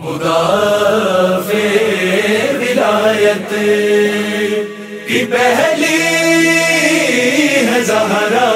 مدافع ولایت کی پہلی ہے زہرا،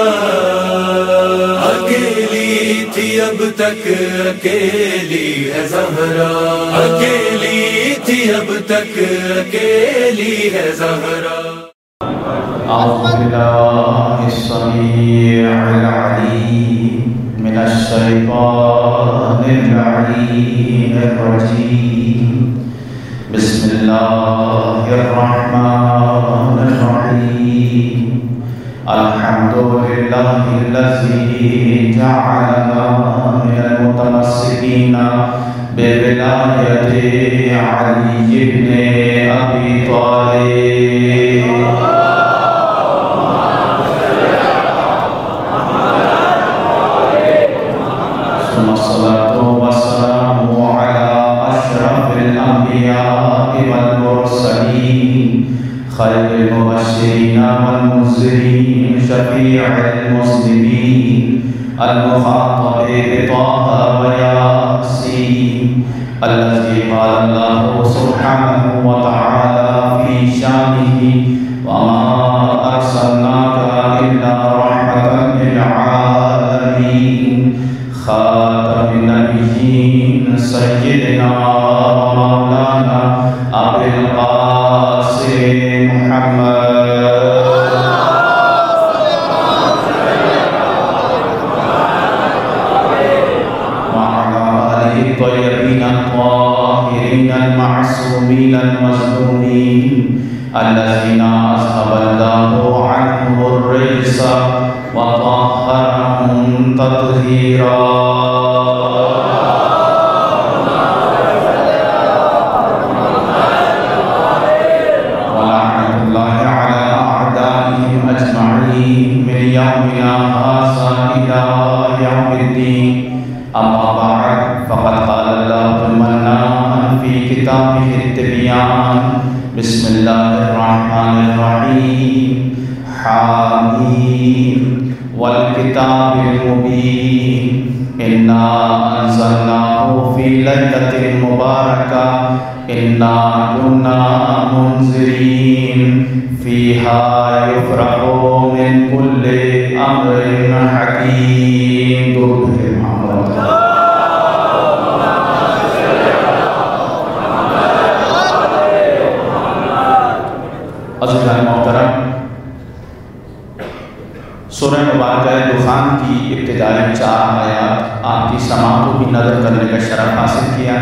اکیلی تھی اب تک اکیلی ہے زہرا، اکیلی تھی اب تک اکیلی ہے زہرا۔ اعوذ باللہ السمیع العلیم من الشیطان اللعین الرجیم، بسم اللہ الرحمن الرحیم، الحمد للہ الذی جعلنا من المتمسکین بولایت علی بن ابی طالب۔ خير المبشرين والمنذرين شفيع المسلمين المخاطب بطه وياسين، الذي قال الله سبحانه وتعالى في شانه وما أرسلناك إلا رحمة للعالمين، خاتم النبيين سيدنا ومولانا أبي القاسم محمد وعلى آله الطيبين الطاهرين المعصومين المظلومين، الذين أذهب الله عنهم الرجس وطهرهم تطهيرا۔ يومنا هذا إلى يوم الدين، أما بعد، فقد قال الله المنان في كتابه التبيان، بسم الله الرحمن الرحيم، حاميم والكتاب المبين، إنا أنزلناه في ليلة مباركة إنا كنا منذرين فيها يفرق من كل أمر حكيم۔ عزیزان محترم، سورہ مبارکہ دخان کی ابتدائی 4 آیات آپ کی سماعتوں کی نظر کرنے کا شرف حاصل کیا،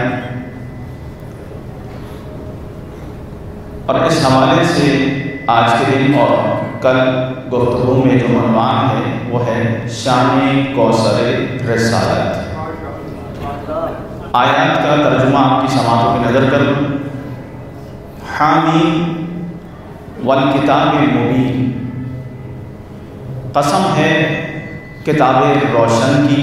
اور اس حوالے سے آج کے دن اور کل گفتگو میں جو عنوان ہے وہ ہے شان کوثر رسالت۔ آیات کا ترجمہ آپ کی سماعتوں کی نظر کر لوں۔ حامی والکتاب المبین، قسم ہے کتاب روشن کی،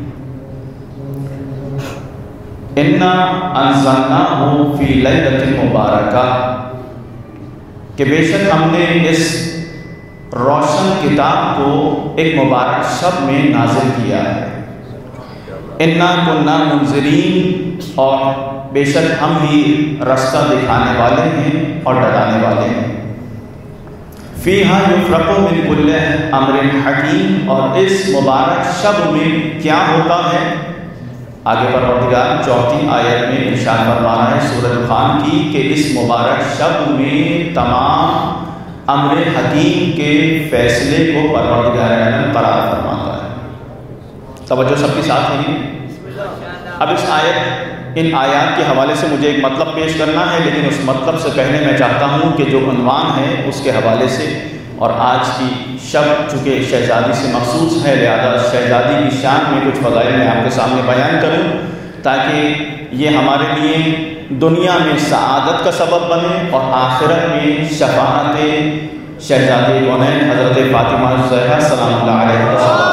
انا انزلناہ فی لیلۃ مبارکہ، کہ بے شک ہم نے اس روشن کتاب کو ایک مبارک شب میں نازل کیا ہے۔ انا کنا منذرین، اور بے شک ہم ہی راستہ دکھانے والے ہیں اور ڈرانے والے ہیں۔ فیہا یفرق من کل امر حکیم، اور اس مبارک شب میں کیا ہوتا ہے؟ آگے پروردگار 4 آیت میں ارشاد فرما رہا ہے سورہ دخان کی کہ اس مبارک شب میں تمام امر حکیم کے فیصلے کو پروردگار عالم قرار فرماتا ہے۔ توجہ سب کے ساتھ ہے۔ اب ان آیات کے حوالے سے مجھے ایک مطلب پیش کرنا ہے، لیکن اس مطلب سے پہلے میں چاہتا ہوں کہ جو عنوان ہے اس کے حوالے سے، اور آج کی شب چونکہ شہزادی سے مخصوص ہے لہذا شہزادی کی شان میں کچھ فضائل میں آپ کے سامنے بیان کروں تاکہ یہ ہمارے لیے دنیا میں سعادت کا سبب بنے اور آخرت میں شفاعت شہزادی کونین حضرت فاطمہ الزہرا سلام اللہ علیہ وسلم۔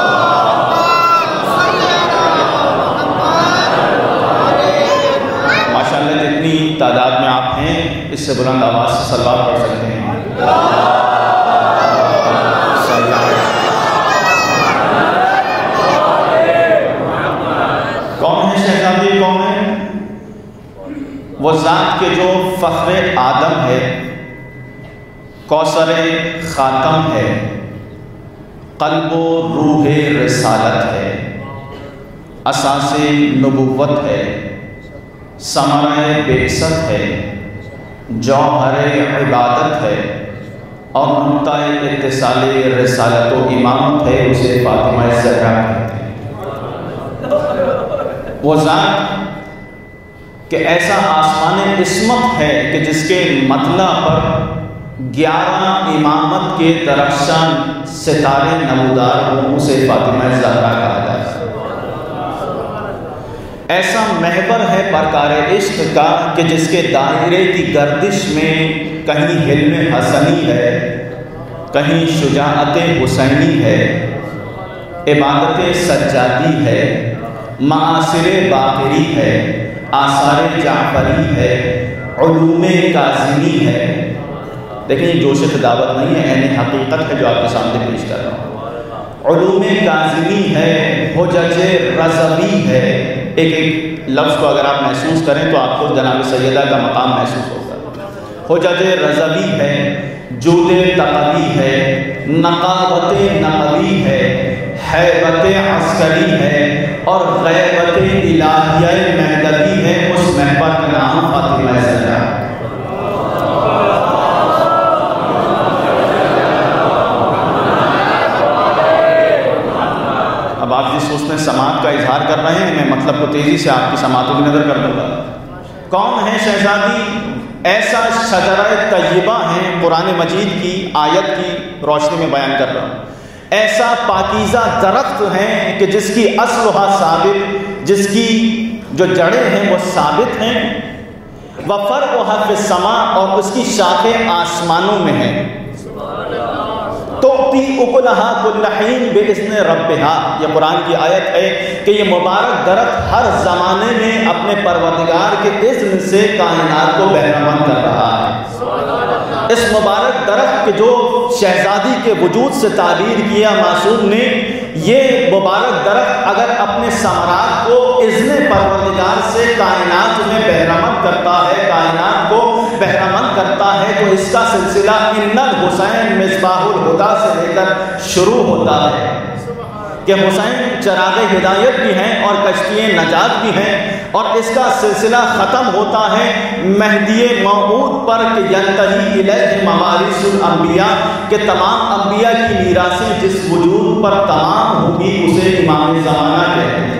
ماشاءاللہ جتنی تعداد میں آپ ہیں اس سے بلند آواز سے صلوات پڑھ سکتے ہیں۔ کون ہے شہزادی؟ کون ہے؟ وہ ذات کے جو فخر آدم ہے، کوثر خاتم ہے، قلب و روح رسالت ہے، اساس نبوت ہے، ثمرہ بعثت ہے، جوہر عبادت ہے اور نقطہ اتصال رسالت و امامت ہے، اسے فاطمہ زہرا کہتے ہیں۔ وہ ذات کہ ایسا آسمان عصمت ہے کہ جس کے مطلع پر 11 امامت کے درخشاں ستارے نمودار ہوں، اسے فاطمہ زہرا کہا جاتا ہے۔ ایسا محور ہے پرکار عشق کا کہ جس کے دائرے کی گردش میں کہیں حلم حسنی ہے، کہیں شجاعت حسینی ہے، عبادت سجادی ہے، معاصر باقری ہے، آثار جعفری ہے، علوم کاظمی ہے۔ دیکھیں یہ جوش خطابت نہیں ہے، عین حقیقت ہے جو آپ کے سامنے پیش کر رہا ہوں۔ علوم کاظمی ہے، حجج رضوی ہے۔ ایک لفظ کو اگر آپ محسوس کریں تو آپ کو جناب سیدہ کا مقام محسوس ہوگا۔ حجج رضوی ہے، جود تقوی ہے، نقاوت نقوی ہے، حیبت عسکری ہے اور غیبت الہیہ مہدوی ہے۔ اس محور کا نام فاطمہ زہرا۔ اب آپ جس حسن سماعت کا اظہار کر رہے ہیں، میں مطلب کو تیزی سے آپ کی سماعتوں کی نظر کر دوں گا۔ کون ہے شہزادی؟ ایسا شجرہ طیبہ ہیں، قرآن مجید کی آیت کی روشنی میں بیان کر رہا ہوں۔ ایسا پاکیزہ درخت ہیں کہ جس کی اصلها ثابت، جس کی جو جڑیں ہیں وہ ثابت ہیں، وفرعها فی السماء، اور اس کی شاخیں آسمانوں میں ہیں۔ تؤتی اکلہا کل حین باذن ربہا، یہ قرآن کی آیت ہے کہ یہ مبارک درخت ہر زمانے میں اپنے پروردگار کے اذن سے کائنات کو بہرمند کر رہا ہے۔ اس مبارک درخت کے جو شہزادی کے وجود سے تعبیر کیا معصوم نے، یہ مبارک درخت اگر اپنے ثمرات کو اذن پروردگار سے کائنات میں بہرمند کرتا ہے، کائنات کو بہرمند کرتا ہے، تو اس کا سلسلہ ان الحسین مصباح الہدیٰ سے لے کر شروع ہوتا ہے کہ حسین چراغ ہدایت بھی ہیں اور کشتی نجات بھی ہیں، اور اس کا سلسلہ ختم ہوتا ہے مہدی موعود پر کہ ینتہی الیہ موارث الانبیاء، کہ تمام انبیاء کی میراثیں جس وجود پر تمام ہوگی اسے امام زمانہ کہتے ہیں۔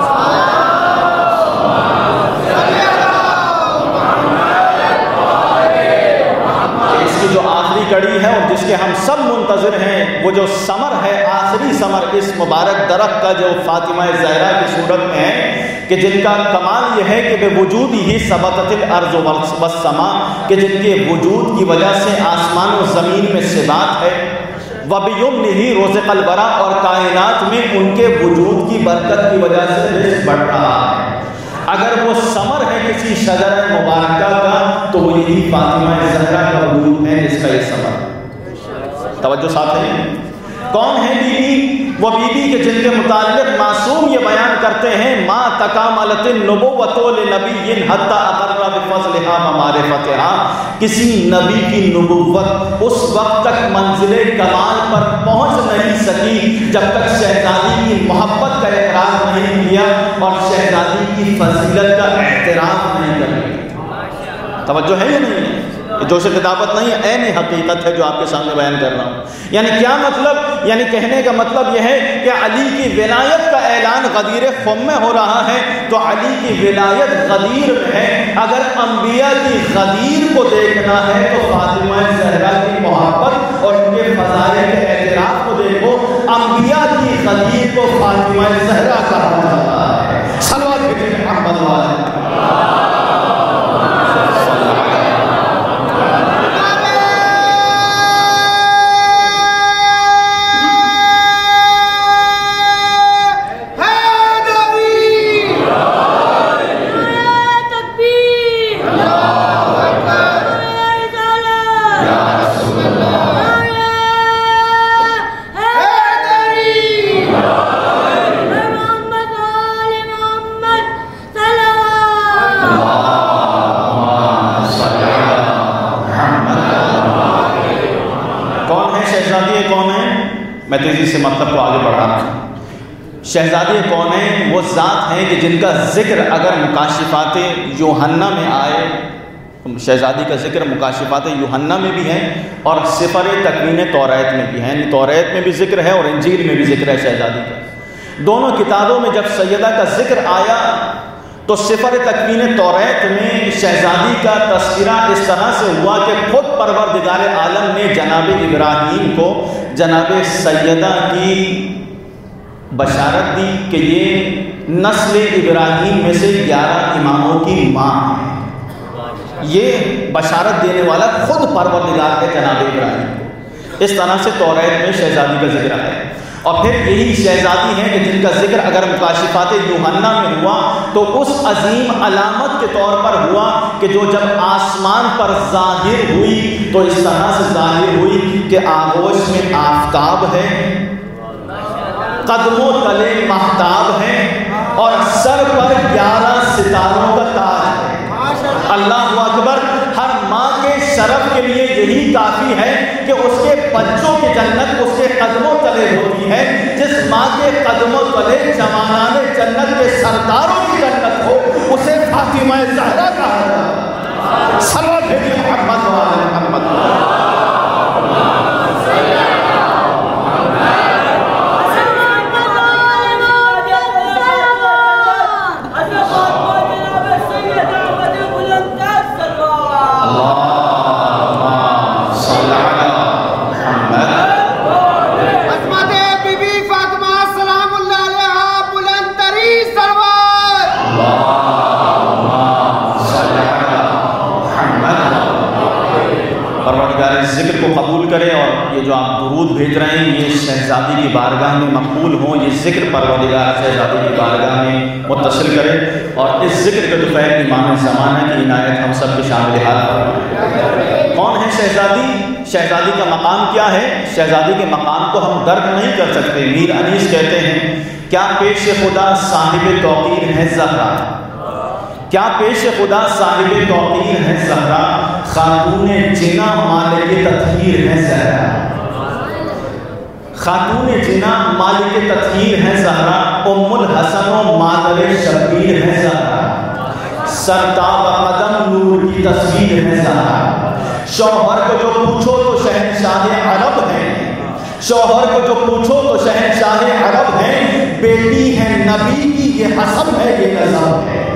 جو آخری کڑی ہے اور جس کے ہم سب منتظر ہیں، وہ جو ثمر ہے، آخری ثمر اس مبارک درخت کا جو فاطمہ زہرا کی صورت میں ہے، کہ جن کا کمال یہ ہے کہ بے وجود ہی ثبتت الارض والسماء، کہ جن کے وجود کی وجہ سے آسمان و زمین میں ثبات ہے، وَبِيُمْنِهِ رُزِقَ الْوَرَىٰ، اور کائنات میں ان کے وجود کی برکت کی وجہ سے رزق بڑھ رہا ہے۔ اگر وہ ثمر ہے کسی شجرہ مبارکہ کا تو وہ یہی فاطمہ زہرا کا وجود ہے جس کا یہ ثمر۔ توجہ ساتھ ہے۔ کون ہے بی بی؟ وہ بی بی کہ جن کے متعلق معصوم یہ بیان کرتے ہیں ما تکاملت النبوۃ لنبی حتی اقر بفضلها ومعرفتها، کسی نبی کی نبوت اس وقت تک منزل کمال پر پہنچ نہیں سکی جب تک شہزادی کی محبت کا اقرار نہیں کیا اور شہزادی کی فضیلت کا اعتراف نہیں کیا۔ توجہ ہے یا نہیں ہے؟ جوش خطابت نہیں ہے، عین حقیقت ہے جو آپ کے سامنے بیان کر رہا ہوں۔ یعنی کیا مطلب؟ یعنی کہنے کا مطلب یہ ہے کہ علی کی ولایت کا اعلان غدیر خم میں ہو رہا ہے، تو علی کی ولایت غدیر میں ہے۔ اگر انبیاء کی غدیر کو دیکھنا ہے تو فاطمہ زہرا کی محبت اور ان کے فضائل کے اعتراف کو دیکھو۔ انبیاء کی غدیر کو فاطمہ زہرا کہا جاتا ہے۔ صلوات بھیجیں محمد والے۔ میں تیزی سے مطلب کو آگے بڑھا رہا ہوں۔ شہزادی کونین وہ ذات ہیں کہ جن کا ذکر اگر مکاشفات یوحنا میں آئے، شہزادی کا ذکر مکاشفات یوحنا میں بھی ہے اور سفر تکوین توریت میں بھی ہے، یعنی توریت میں بھی ذکر ہے اور انجیل میں بھی ذکر ہے شہزادی کا۔ دونوں کتابوں میں جب سیدہ کا ذکر آیا تو سفر تکوین توریت میں شہزادی کا تذکرہ اس طرح سے ہوا کہ خود پروردگار عالم نے جناب ابراہیم کو جناب سیدہ کی بشارت دی کہ یہ نسل ابراہیم میں سے 11 اماموں کی ماں ہے۔ یہ بشارت دینے والا خود پروردگار ہے جناب ابراہیم کو۔ اس طرح سے توریت میں شہزادی کا ذکر ہے، اور پھر یہی شہزادی ہیں کہ جن کا ذکر اگر مکاشفات یوحنا میں ہوا تو اس عظیم علامت کے طور پر ہوا کہ جو جب آسمان پر ظاہر ہوئی تو اس طرح سے ظاہر ہوئی کہ آغوش میں آفتاب ہے، قدموں تلے مہتاب ہے، اور سر پر 11 ستاروں کا تاج ہے۔ اللہ اکبر! ہر ماں کے شرف کے لیے یہی کافی ہے کہ اس کے بچوں کی جنت اس کے قدموں تلے ہوتی ہے۔ جس ماں کے قدموں تلے جوانان جنت کے سرداروں کی جنت ہو اسے فاطمہ زہرا کہا جاتا ہے۔ صلوات بھیجیے محمد و آل محمد۔ ذکر کو قبول کرے اور یہ جو آپ درود بھیج رہے ہیں یہ شہزادی کی بارگاہ میں مقبول ہوں، یہ ذکر پروردگار شہزادی کی بارگاہ میں متصل کرے، اور اس ذکر کے دوپہر امام زمانہ کی عنایت ہم سب کے شامل حال فرمائے۔ کون ہے شہزادی؟ شہزادی کا مقام کیا ہے؟ شہزادی کے مقام کو ہم درک نہیں کر سکتے۔ میر انیس کہتے ہیں کیا پیش خدا صاحب توقیر ہے زہرا، کیا پیش خدا صاحب توقیر ہے زہرا، خاتون جنا مالک تطہیر ہے زہرا، خاتون جنا مالک تطہیر ہے زہرا، ام الحسن و مادر شبیر ہے زہرا، سرتاب قدم نور کی تصویر ہے زہرا۔ شوہر کو جو پوچھو تو شہنشاہ عرب ہے، شوہر کو جو پوچھو تو شہنشاہ عرب ہے، بیٹی ہے نبی کی یہ حسب ہے یہ نظر ہے۔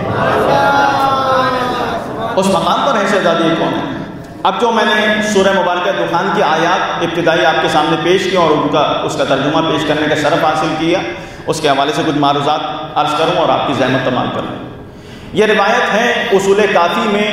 اس مقام پر ہے شہزادی کون ہے؟ اب جو میں نے سورہ مبارکہ دخان کی آیات ابتدائی آپ کے سامنے پیش کی اور اس کا ترجمہ پیش کرنے کا شرف حاصل کیا، اس کے حوالے سے کچھ معروضات عرض کروں اور آپ کی زحمت تمام کروں۔ یہ روایت ہے اصول کافی میں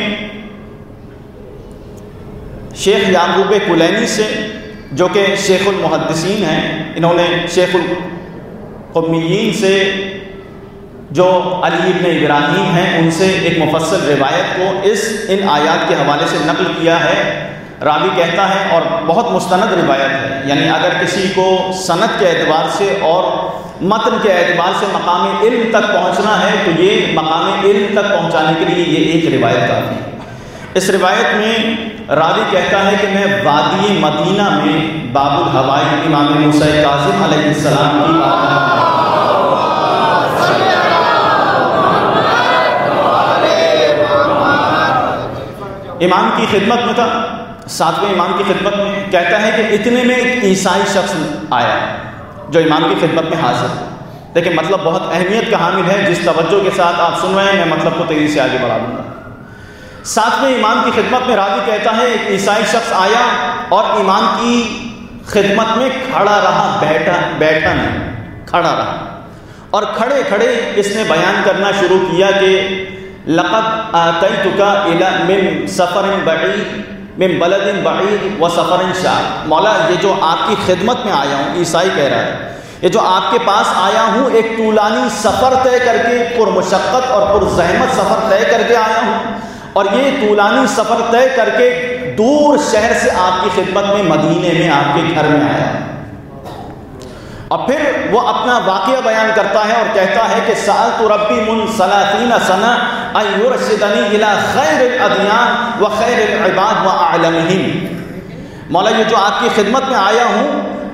شیخ یعقوب کلینی سے، جو کہ شیخ المحدثین ہیں۔ انہوں نے شیخ القمیین سے جو علی ابن ابراہیم ہیں ان سے ایک مفصل روایت کو ان آیات کے حوالے سے نقل کیا ہے۔ راوی کہتا ہے، اور بہت مستند روایت ہے، یعنی اگر کسی کو سند کے اعتبار سے اور متن کے اعتبار سے مقام علم تک پہنچنا ہے تو یہ مقام علم تک پہنچانے کے لیے یہ ایک روایت کافی ہے۔ اس روایت میں راوی کہتا ہے کہ میں وادی مدینہ میں باب الہوائی امام موسیٰ کاظم علیہ السلام کی امام کی خدمت میں تھا، 7ویں امام کی خدمت میں۔ کہتا ہے کہ اتنے میں ایک عیسائی شخص آیا جو امام کی خدمت میں حاضر ہے، لیکن مطلب بہت اہمیت کا حامل ہے، جس توجہ کے ساتھ آپ سن رہے ہیں میں مطلب کو تیزی سے آگے بڑھا دوں گا۔ 7ویں امام کی خدمت میں راوی کہتا ہے ایک عیسائی شخص آیا اور امام کی خدمت میں کھڑا رہا، بیٹھا نہیں، کھڑا رہا، اور کھڑے کھڑے اس نے بیان کرنا شروع کیا کہ لقد آتیتک من سفر بعید من بلد بعید و سفر شاق، مولا یہ جو آپ کی خدمت میں آیا ہوں، عیسائی کہہ رہا ہے، یہ جو آپ کے پاس آیا ہوں ایک طولانی سفر طے کر کے، پرمشقت اور پرزحمت سفر طے کر کے آیا ہوں، اور یہ طولانی سفر طے کر کے دور شہر سے آپ کی خدمت میں مدینے میں آپ کے گھر میں آیا ہوں۔ اور پھر وہ اپنا واقعہ بیان کرتا ہے اور کہتا ہے کہ سألت ربی من 30 سنہ ان یرشدنی الی خیر الادیان و خیر العباد و اعلمہم، مولا یہ جو آپ کی خدمت میں آیا ہوں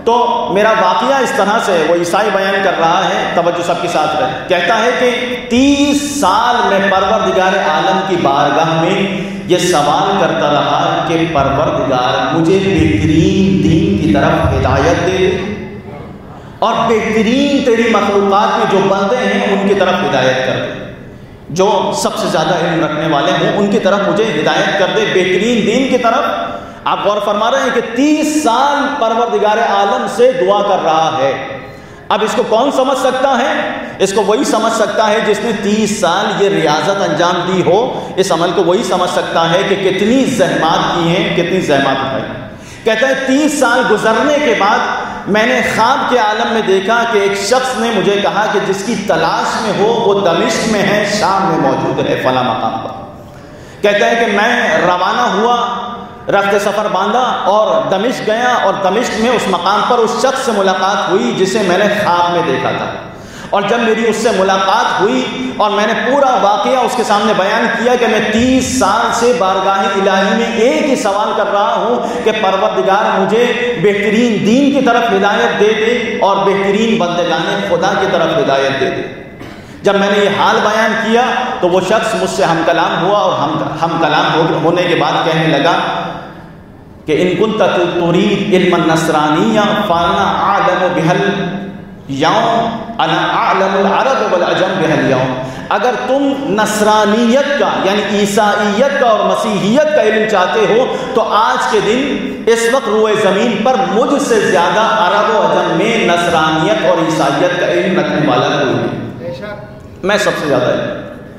تو میرا واقعہ اس طرح سے ہے، وہ عیسائی بیان کر رہا ہے، توجہ سب کے ساتھ رہے، کہتا ہے کہ 30 سال میں پروردگار عالم کی بارگاہ میں یہ سوال کرتا رہا کہ پروردگار مجھے بہترین دین کی طرف ہدایت دے اور بہترین تیری مخلوقات میں جو بندے ہیں ان کی طرف ہدایت کر دے، جو سب سے زیادہ علم رکھنے والے ہوں ان کی طرف مجھے ہدایت کر دے، بہترین دین کی طرف۔ آپ غور فرما رہے ہیں کہ 30 سال پروردگار عالم سے دعا کر رہا ہے۔ اب اس کو کون سمجھ سکتا ہے؟ اس کو وہی سمجھ سکتا ہے جس نے 30 سال یہ ریاضت انجام دی ہو، اس عمل کو وہی سمجھ سکتا ہے کہ کتنی زحمات کی ہیں، کتنی زحمات اٹھائی۔ کہتا ہے 30 سال گزرنے کے بعد میں نے خواب کے عالم میں دیکھا کہ ایک شخص نے مجھے کہا کہ جس کی تلاش میں ہو وہ دمشق میں ہے، شام میں موجود ہے، فلاں مقام پر۔ کہتا ہے کہ میں روانہ ہوا، رخت سفر باندھا اور دمشق گیا، اور دمشق میں اس مقام پر اس شخص سے ملاقات ہوئی جسے میں نے خواب میں دیکھا تھا۔ اور جب میری اس سے ملاقات ہوئی اور میں نے پورا واقعہ اس کے سامنے بیان کیا کہ میں 30 سال سے بارگاہ الہی میں ایک ہی سوال کر رہا ہوں کہ پروردگار مجھے بہترین دین کی طرف ہدایت دے دے اور بہترین بندگان خدا کی طرف ہدایت دے دے۔ جب میں نے یہ حال بیان کیا تو وہ شخص مجھ سے ہم کلام ہوا، اور ہم کلام ہونے کے بعد کہنے لگا کہ ان کنت تريد علم النصرانیہ فانا اعلم بها اليوم، انا اعلم العرب والعجم بها اليوم۔ اگر تم نصرانیت کا یعنی عیسائیت کا اور مسیحیت کا علم چاہتے ہو تو آج کے دن اس وقت روئے زمین پر مجھ سے زیادہ عرب و عجم میں نصرانیت اور عیسائیت کا علم رکھنے والا کوئی نہیں، میں سب سے زیادہ علم۔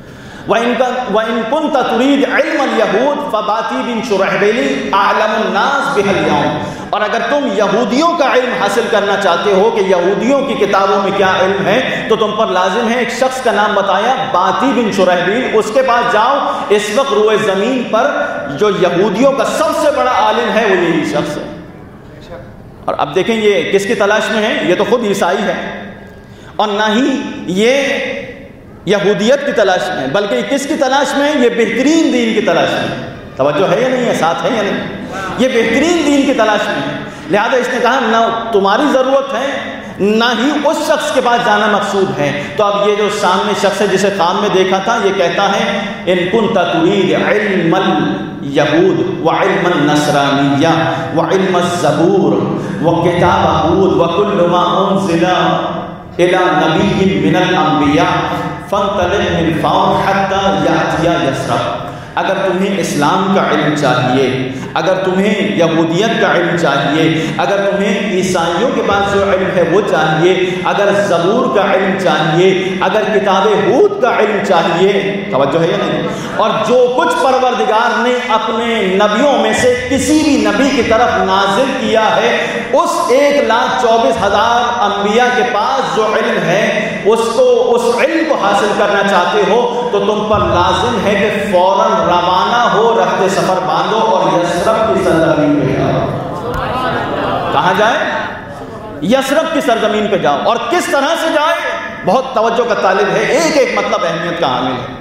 وَإِن كُنْتَ تُرِيدُ عِلْمَ الْيَهُودِ فَبَاتِي بِن شُرَحْبِيلِ أَعْلَمُ النَّاسِ بِهَا الْيَوْمِ۔ اور اگر تم یہودیوں کا علم حاصل کرنا چاہتے ہو کہ یہودیوں کی کتابوں میں کیا علم ہے تو تم پر لازم ہے، ایک شخص کا نام بتایا باتی بن شرحبیل، اس کے پاس جاؤ، اس وقت روئے زمین پر جو یہودیوں کا سب سے بڑا عالم ہے وہ یہی شخص ہے۔ اور اب دیکھیں یہ کس کی تلاش میں ہے؟ یہ تو خود عیسائی ہے، اور نہ ہی یہ یہودیت کی تلاش میں، بلکہ یہ کس کی تلاش میں ہے؟ یہ بہترین دین کی تلاش میں۔ توجہ ہے یا نہیں ہے؟ ساتھ ہے یا نہیں؟ یہ بہترین دین کی تلاش میں ہے، لہذا اس نے کہا نہ تمہاری ضرورت ہے نہ ہی اس شخص کے پاس جانا مقصود ہے۔ تو اب یہ جو سامنے شخص ہے جسے خواب میں دیکھا تھا یہ کہتا ہے ان کنت تريد علم اليهود وعلم النصرانیہ وعلم الزبور وکتاب ہود وکل ما انزل الى نبی من الانبیاء فانطلق من فور حتی یأتی یثرب۔ اگر تمہیں اسلام کا علم چاہیے، اگر تمہیں یہودیت کا علم چاہیے، اگر تمہیں عیسائیوں کے پاس جو علم ہے وہ چاہیے، اگر زبور کا علم چاہیے، اگر کتاب ہود کا علم چاہیے، توجہ ہے یا نہیں؟ اور جو کچھ پروردگار نے اپنے نبیوں میں سے کسی بھی نبی کی طرف نازل کیا ہے اس 1,24,000 انبیاء کے پاس جو علم ہے اس علم کو حاصل کرنا چاہتے ہو تو تم پر لازم ہے کہ فوراً روانہ ہو، رخت سفر باندھو اور یثرب کی سرزمین پہ جاؤ۔ کہاں جائے؟ یثرب کی سرزمین پہ جاؤ۔ اور کس طرح سے جائے؟ بہت توجہ کا طالب ہے، ایک ایک مطلب اہمیت کا حامل ہے۔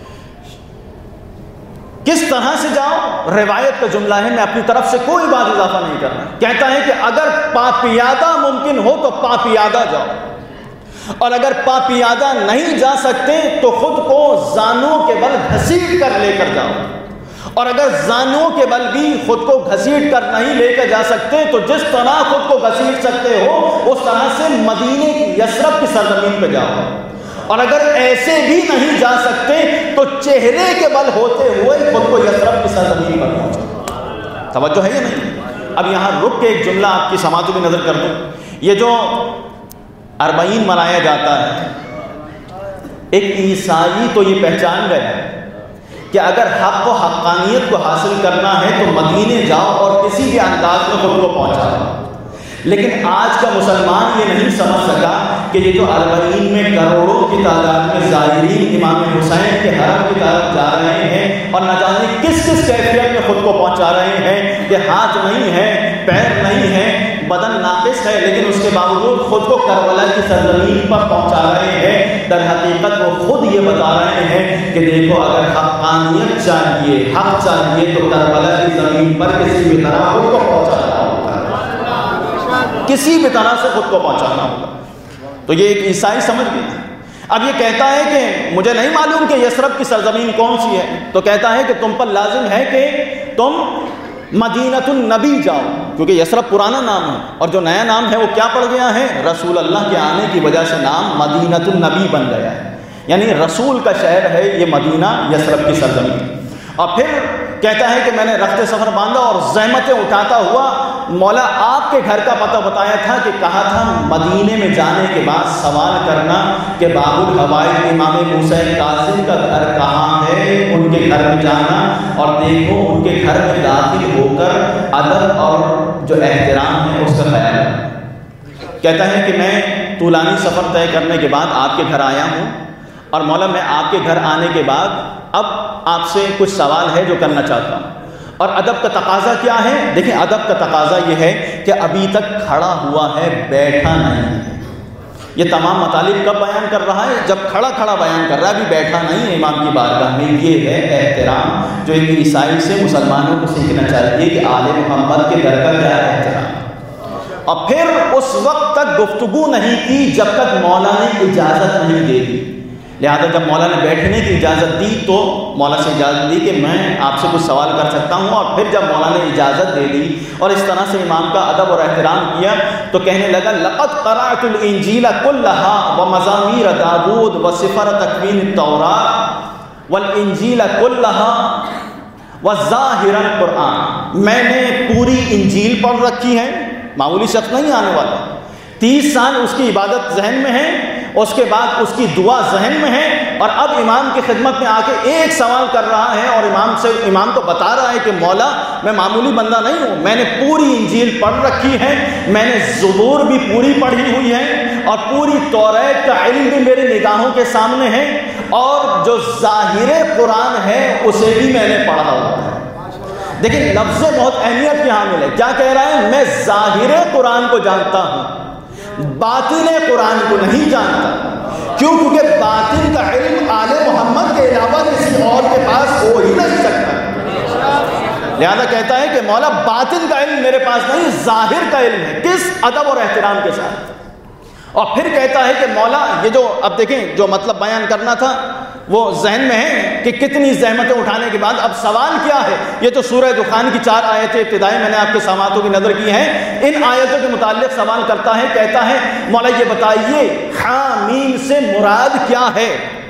کس طرح سے جاؤ؟ روایت کا جملہ ہے، میں اپنی طرف سے کوئی بات اضافہ نہیں کرنا۔ کہتا ہے کہ اگر پاپیادہ ممکن ہو تو پاپیادہ جاؤ، اور اگر پاپیادہ نہیں جا سکتے تو خود کو زانوں کے بل گھسیٹ کر لے کر جاؤ، اور اگر زانوں کے بل بھی خود کو گھسیٹ کر نہیں لے کر جا سکتے تو جس طرح خود کو گھسیٹ سکتے ہو اس طرح سے مدینے کی یثرب کی سرزمین پہ جاؤ، اور اگر ایسے بھی نہیں جا سکتے تو چہرے کے بل ہوتے ہوئے خود کو یثرب کی سرزمین پر پہنچو۔ توجہ ہے یا نہیں؟ اب یہاں رک کے ایک جملہ آپ کی سماعتوں میں نظر کر دوں۔ یہ جو 40 منایا جاتا ہے، ایک عیسائی تو یہ پہچان گئے کہ اگر حق و حقانیت کو حاصل کرنا ہے تو مدینے جاؤ اور کسی بھی انداز میں خود کو پہنچا دو، لیکن آج کا مسلمان یہ نہیں سمجھ سکا کہ یہ جو 40 میں کروڑوں کی تعداد میں زائرین امام حسین کے حرم کی طرف جا رہے ہیں اور نہ جانے کس کس کیفیت میں خود کو پہنچا رہے ہیں کہ ہاتھ نہیں ہے، پیر نہیں ہے، بدن ناقص ہے، لیکن اس کے باوجود خود کو کربلا کی سرزمین پر پہنچا رہے ہیں۔ در حقیقت وہ خود یہ بتا رہے ہیں کہ دیکھو اگر حقانیت چاہیے، حق چاہیے تو کربلا کی زمین پر کسی بھی طرح خود کو پہنچا رہا ہوتا ہے۔ کسی بھی طرح سے خود کو پہنچانا ہوگا۔ تو یہ ایک عیسائی سمجھ گیا۔ اب یہ کہتا ہے کہ مجھے نہیں معلوم کہ یثرب کی سرزمین کون سی ہے، تو کہتا ہے کہ تم پر لازم ہے کہ تم مدینۃ النبی جاؤ، کیونکہ یثرب پرانا نام ہے اور جو نیا نام ہے وہ کیا پڑ گیا ہے؟ رسول اللہ کے آنے کی وجہ سے نام مدینۃ النبی بن گیا ہے، یعنی رسول کا شہر ہے یہ مدینہ، یثرب کی سرزمین۔ اور پھر کہتا ہے کہ میں نے رخت سفر باندھا اور زحمتیں اٹھاتا ہوا مولا آپ کے گھر کا پتہ بتایا تھا کہ کہا تھا مدینے میں جانے کے بعد سوال کرنا کہ باب الحوائج امام موسیٰ کاظم کا گھر کہاں ہے، ان کے گھر میں جانا اور دیکھو ان کے گھر میں داخل ہو کر ادب اور جو احترام ہے اس کا خیال رکھنا۔ کہتا ہے کہ میں طولانی سفر طے کرنے کے بعد آپ کے گھر آیا ہوں اور مولا میں آپ کے گھر آنے کے بعد اب آپ سے کچھ سوال ہے جو کرنا چاہتا ہوں، اور ادب کا تقاضا کیا ہے؟ دیکھیں ادب کا تقاضا یہ ہے کہ ابھی تک کھڑا ہوا ہے، بیٹھا نہیں ہے۔ یہ تمام مطالب کب بیان کر رہا ہے؟ جب کھڑا کھڑا بیان کر رہا ہے، ابھی بیٹھا نہیں ہے امام کی بارگاہ میں۔ یہ ہے احترام جو ایک عیسائی سے مسلمانوں کو سیکھنا چاہیے کہ آل محمد کے گھر کا کیا ہے احترام۔ اور پھر اس وقت تک گفتگو نہیں کی جب تک مولا نے اجازت نہیں دے دی۔ لہٰذا جب مولا نے بیٹھنے کی اجازت دی تو مولا سے اجازت دی کہ میں آپ سے کچھ سوال کر سکتا ہوں، اور پھر جب مولا نے اجازت دے دی اور اس طرح سے امام کا ادب اور احترام کیا تو کہنے لگا لقد قرأت الانجیل كلها ومزامیر داود وسفر تکوین التوراۃ والانجیل كلها وظاہر القرآن۔ میں نے پوری انجیل پڑھ رکھی ہے، معمولی شخص نہیں آنے والا، 30 سال اس کی عبادت ذہن میں ہے، اس کے بعد اس کی دعا ذہن میں ہے، اور اب امام کی خدمت میں آ کے ایک سوال کر رہا ہے اور امام کو بتا رہا ہے کہ مولا میں معمولی بندہ نہیں ہوں، میں نے پوری انجیل پڑھ رکھی ہے، میں نے زبور بھی پوری پڑھی ہوئی ہے، اور پوری توریت کا علم بھی میری نگاہوں کے سامنے ہے، اور جو ظاہر قرآن ہے اسے بھی میں نے پڑھا ہوا ہے۔ دیکھیں لفظ بہت اہمیت کی حامل ہے، کیا کہہ رہا ہے؟ میں ظاہر قرآن کو جانتا ہوں، باطن قرآن کو نہیں جانتا۔ کیوں؟ کیونکہ باطن کا علم آل محمد کے علاوہ کسی اور کے پاس ہو ہی نہیں سکتا۔ لہذا کہتا ہے کہ مولا باطن کا علم میرے پاس نہیں، ظاہر کا علم ہے، کس ادب اور احترام کے ساتھ۔ اور پھر کہتا ہے کہ مولا یہ جو اب دیکھیں جو مطلب بیان کرنا تھا وہ ذہن میں ہے کہ کتنی زحمتیں اٹھانے کے بعد اب سوال کیا ہے۔ یہ تو سورہ دخان کی 4 آیتیں ابتدائی میں نے آپ کے سماعتوں کی نظر کی ہیں، ان آیتوں کے متعلق سوال کرتا ہے، کہتا ہے مولا یہ بتائیے حامیم سے مراد کیا ہے؟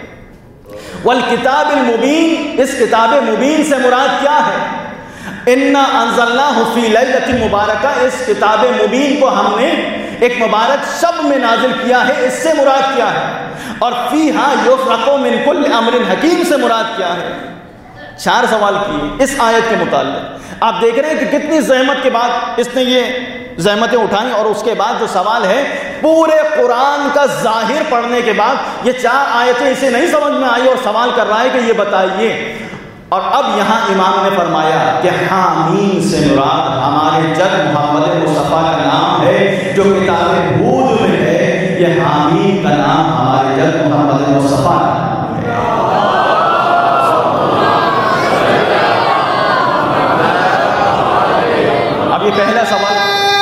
والکتاب المبین، اس کتاب مبین سے مراد کیا ہے؟ انا انزلناہ فی لیلۃ مبارکہ، اس کتاب مبین کو ہم نے ایک مبارک شب میں نازل کیا ہے، اس سے مراد کیا ہے؟ اور فیہا یفرق من کل امر حکیم سے مراد کیا ہے؟ 4 سوال کیے اس آیت کے متعلق۔ آپ دیکھ رہے ہیں کہ کتنی زحمت کے بعد اس نے یہ زحمتیں اٹھائیں، اور اس کے بعد جو سوال ہے پورے قرآن کا ظاہر پڑھنے کے بعد یہ 4 آیتیں اسے نہیں سمجھ میں آئی اور سوال کر رہا ہے کہ یہ بتائیے۔ اور اب یہاں امام نے فرمایا کہ حامیم سے مراد ہمارے جد محمد مصطفیٰ کا نام ہے جو کتاب ہود میں ہے، یہ حامیم کا نام ہمارے جد محمد مصطفیٰ کا نام ہے۔ اب یہ پہلا سوال،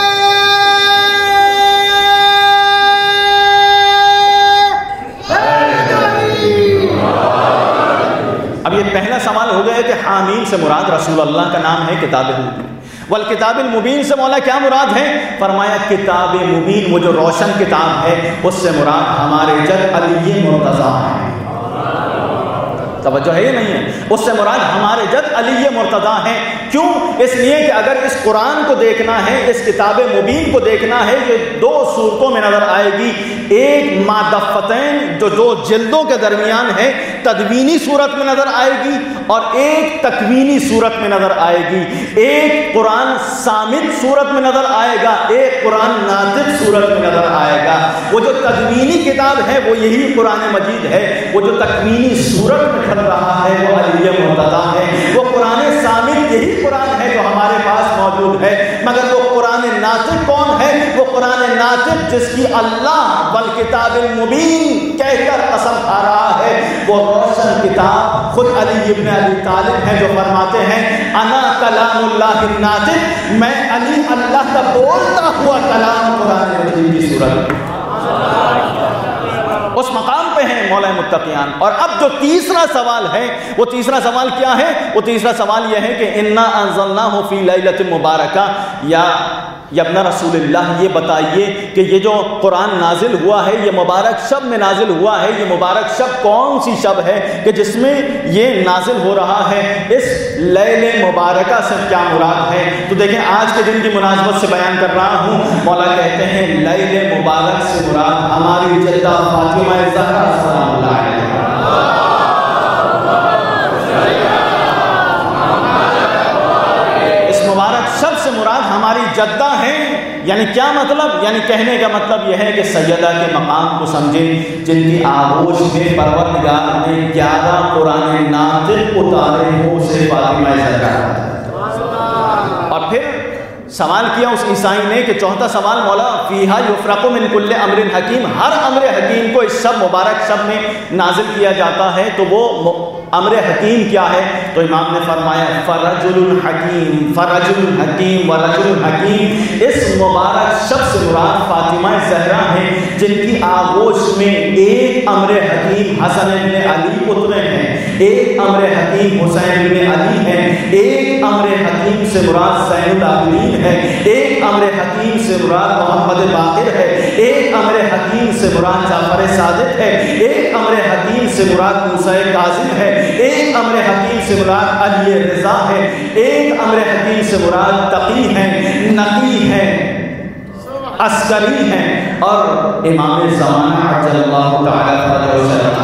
اب یہ پہلا سوال ہو گیا کہ حامیم سے مراد رسول اللہ کا نام ہے کتاب مبین۔ والکتاب المبین سے مولا کیا مراد ہے؟ فرمایا کتاب مبین وہ جو روشن کتاب ہے اس سے مراد ہمارے جد علی مرتضیٰ ہے۔ توجہ ہے یہ نہیں ہے؟ اس سے مراد ہمارے جد علی مرتضیٰ ہیں۔ کیوں؟ اس لیے کہ اگر اس قرآن کو دیکھنا ہے، اس کتاب مبین کو دیکھنا ہے، یہ 2 صورتوں میں نظر آئے گی، ایک مادفتین جو 2 جلدوں کے درمیان ہے تدوینی صورت میں نظر آئے گی، اور ایک تکوینی صورت میں نظر آئے گی۔ ایک قرآن صامت صورت میں نظر آئے گا، ایک قرآن ناطق صورت میں نظر آئے گا۔ وہ جو تدوینی کتاب ہے وہ یہی قرآن مجید ہے، وہ جو تکوینی صورت میں چل رہا ہے وہ علی مرتضیٰ ہے۔ وہ قرآن صامت یہی قرآن ہے جو ہمارے پاس موجود ہے، مگر وہ قرآن ناطق کون ہے؟ وہ قرآن ناطق جس کی اللہ والکتاب المبین کہہ کر قسم کھا رہا ہے، وہ روشن کتاب خود علی ابن ابی طالب ہیں جو فرماتے ہیں انا کلام اللہ الناطق، میں علی اللہ کا بولتا ہوا کلام قرآن مجید کی صورت اس مقام پہ ہیں مولا متقیان۔ اور اب جو تیسرا سوال ہے، وہ تیسرا سوال کیا ہے؟ وہ تیسرا سوال یہ ہے کہ انا انزلناہ فی لیلۃ مبارکہ، یا ابن رسول اللہ یہ بتائیے کہ یہ جو قرآن نازل ہوا ہے یہ مبارک شب میں نازل ہوا ہے، یہ مبارک شب کون سی شب ہے کہ جس میں یہ نازل ہو رہا ہے؟ اس لیل مبارکہ سے کیا مراد ہے؟ تو دیکھیں آج کے دن کی مناسبت سے بیان کر رہا ہوں۔ مولا کہتے ہیں لیل مبارک سے مراد ہماری جدہ فاطمہ زہرا سلام اللہ علیہا، شب سے مراد ہماری جدہ ہیں۔ یعنی کیا مطلب؟ یعنی کہنے کا مطلب یہ ہے کہ سیدہ کے مقام کو سمجھیں جن کی آغوش میں پروردگار نے 11 قرآن ناطق اتارے ہو سے فاطمہ زہرا۔ اور پھر سوال کیا اس عیسائی نے کہ چوتھا سوال مولا فیہا یفرق من کل امر حکیم، ہر امر حکیم کو اس شب مبارک شب میں نازل کیا جاتا ہے، تو وہ امر حکیم کیا ہے؟ تو امام نے فرمایا فرجل حکیم، فرجل حکیم ورجل حکیم، اس مبارک شب سے مراد فاطمہ زہرا ہیں جن کی آغوش میں ایک امر حکیم حسن بن علی اترے ہیں، ایک امر حکیم حسین بن علی ہیں، ایک امر حکیم سے مراد زین العابدین ہے، ایک امر حکیم سے مراد محمد باقر ہے، ایک امر حکیم سے مراد جعفر صادق ہے، ایک امر حکیم سے مراد موسیٰ کاظم ہے، ایک امر حکیم سے مراد علی رضا ہے، ایک امر حکیم سے مراد تقی ہیں، نقی ہیں، عسکری ہیں، اور امام زمانہ عجل اللہ تعالی فرجہ وسلم۔